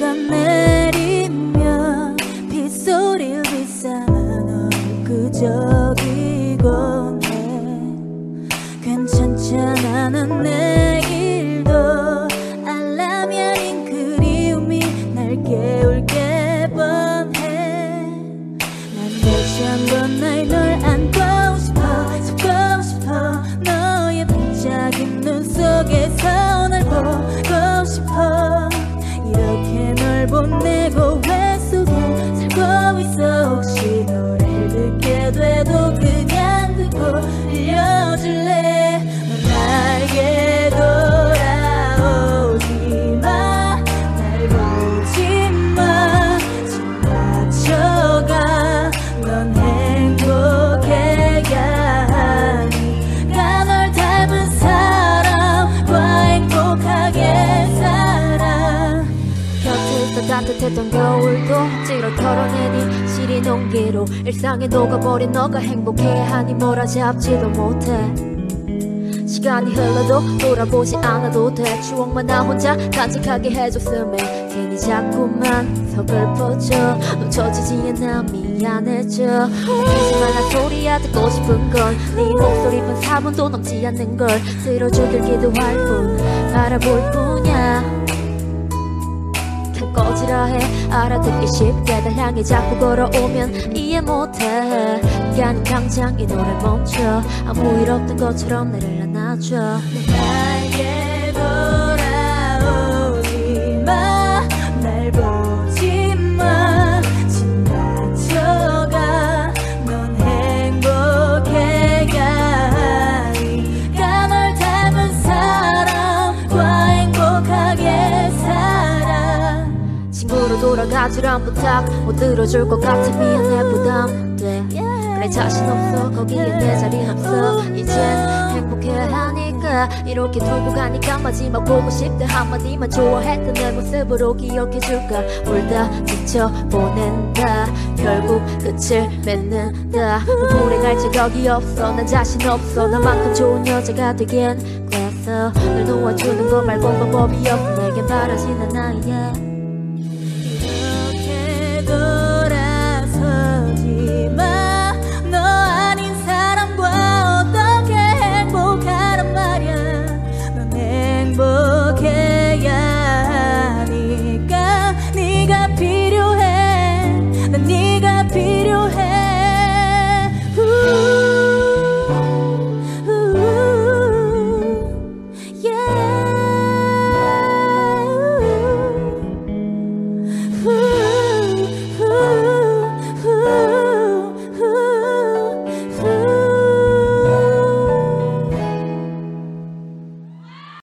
비가 내리면 빗소리를 빗삼아 널 끄적이곤 해. 괜찮잖아 넌 내일도 알람이 아닌 그리움이 날 깨울게 뻔해. 난 다시 한번 널 안고 싶어 너의 반짝인 눈 속에서 널 보고 싶어. 이렇게 널 보내고 왜 속에 살고 있어. 혹시 노래를 듣게 돼도 그냥 듣고 들려줄래. 넌 나에게 돌아오지 마. 날 보지 마. 지나쳐가. 넌 행복해야 하니까 널 닮은 사람과 행복하게 살아. 곁에 있어 따뜻했던 겨울도 억지로 털어내니 시린 온기로 일상에 녹아버린 너가 행복해야 하니 몰아잡지도 못해. 시간이 흘러도 돌아보지 않아도 돼. 추억만 나 혼자 간직하게 해줬음에 괜히 자꾸만 서글퍼져. 놓쳐지지 않아 미안해져. 하지만 난 소리야 듣고 싶은 건 네 목소리뿐 4분도 넘지 않는 걸 들어주길 기도할 뿐 바라볼 뿐이야. 꺼지라 해 알아듣기 쉽게 날 향해 자꾸 걸어오면 이해 못해. 그러니까 당장 이 노래 멈춰. 아무 일 없던 것처럼 나를 안아줘. 나에게 돌아오지 마. 날 보지 마. 지나쳐가. 넌 행복해야 하니까 널 닮은 사람과 행복하게 살아. 친구로 돌아가주란 부탁 못 들어줄 것 같아. 미안해 부담돼. 그래 자신 없어 거기에 내 자리는 없어. 이젠 행복해야 하니까 이렇게 두고 가니까 마지막 보고 싶다 한마디만 좋아했던 내 모습으로 기억해줄까. 울다 지쳐보낸다 결국 끝을 맺는다. 불행할 자격이 없어 난 자신 없어. 나만큼 좋은 여자가 되긴 그랬어. 널 놓아주는 거 말고 방법이 없어. 내게 바라지는 나의